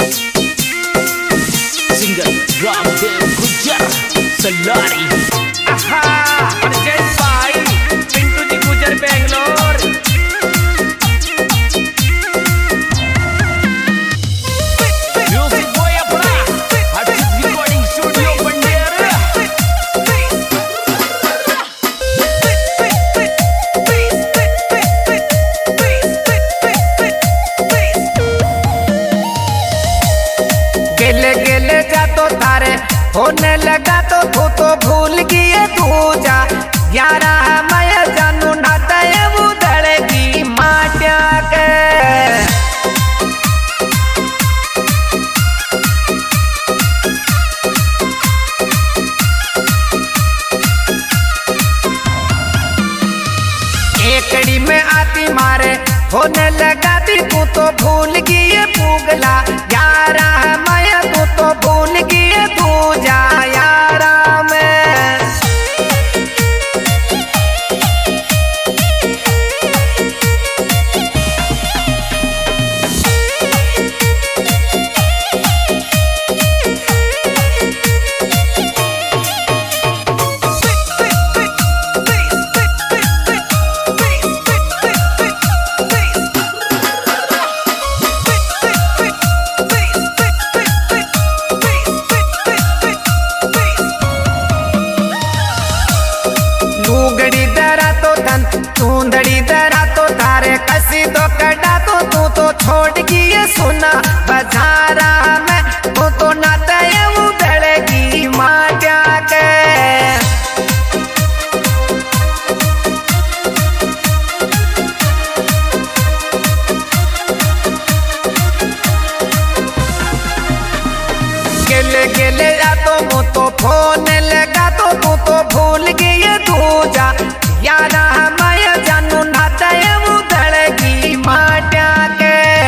Singer Ramdev गुजर सलारी। Urgent भाई पिंटू जी गुजर बेंगलोर। म्यूजिक बॉय अपना हर्षित रिकॉर्डिंग स्टूडियो बंडेर। गेले गेले जा तो तारे होने लगा तो तू तो भूल गई तू जा यारा मैं जानू ना तय उधड़ेगी माटिया के। एकड़ी में आती मारे होने लगा दी तू तो भूल गई पूगला यारा मैं तू तो भूल गई तू जा यारा मैं। लूगड़ी दरा तो धन चूंदड़ी दरा तो तारे कसी तो कड़ा तो तू तो छोड़ गई सुना बजारा में तू तो ना तय उधड़ेगी माटिया के। गेले गेले जा तो वो तो फोन लगा तो तू तो भूल गई तू जा यारा मैं जानू ना तय उधड़ेगी माटिया के।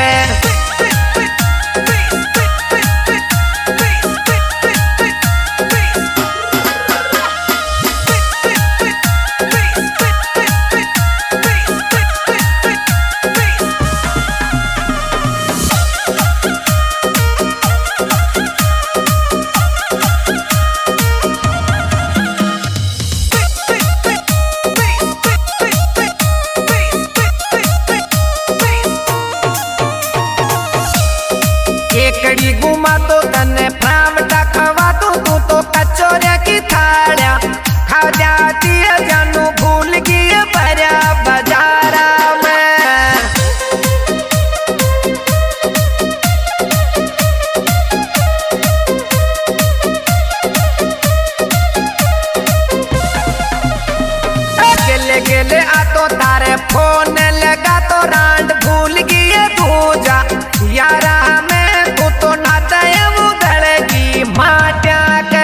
एकड़ी घुमा तो तने प्राम टखवा तो तू तो कचोरे की थाड़िया खा जाती है जानू भूल गई भरा बाजारा में। गेले गेले आ तो तारे फोन लगा तो रांड भूल गई तू जा यारा में तू तो ना तय उधड़ेगी माटिया के।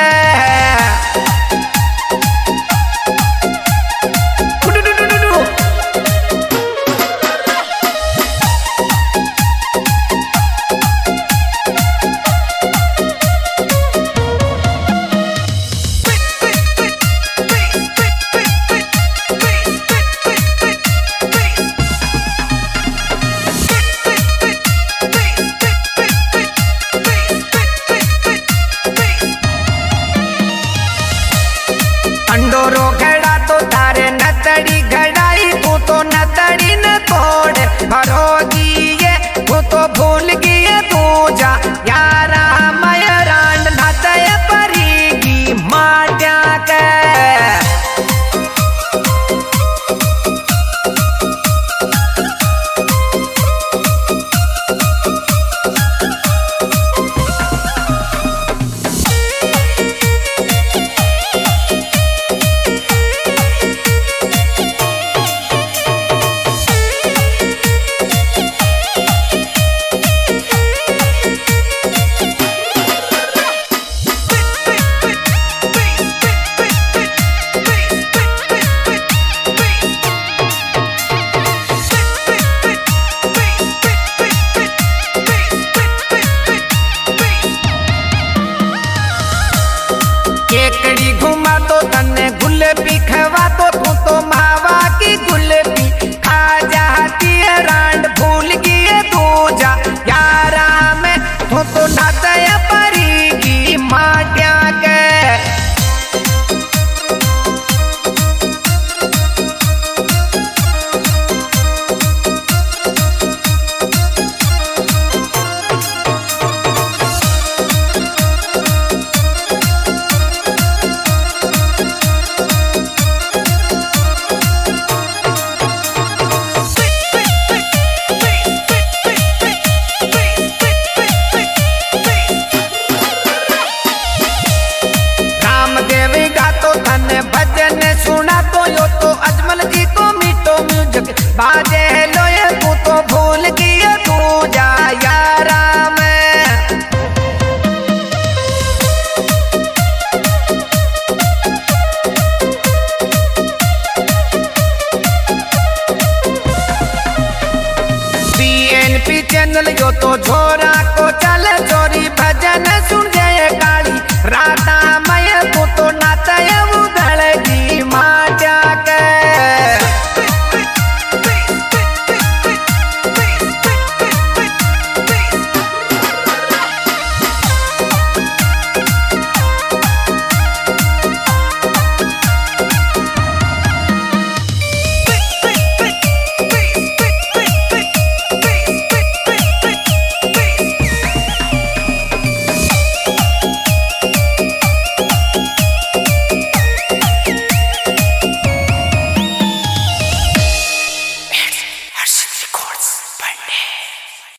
अंडोरो घड़ा तो तारे नतड़ी घड़ाई तू तो नतड़ी न तोड़ भरोगी ये तू तो भूल गई तू जा यारा मैं रांड ना तय परीगी माटिया के। तू तो ना